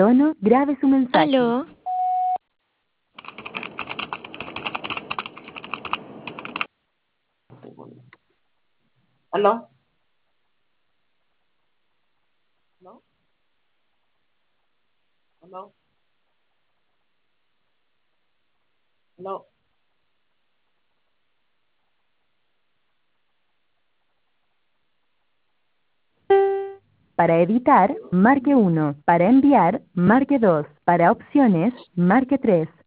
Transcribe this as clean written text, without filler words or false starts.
tono, grabe su mensaje. Aló. ¿Aló? ¿No? ¿Aló? ¿Aló? Para editar, marque 1. Para enviar, marque 2. Para opciones, marque 3.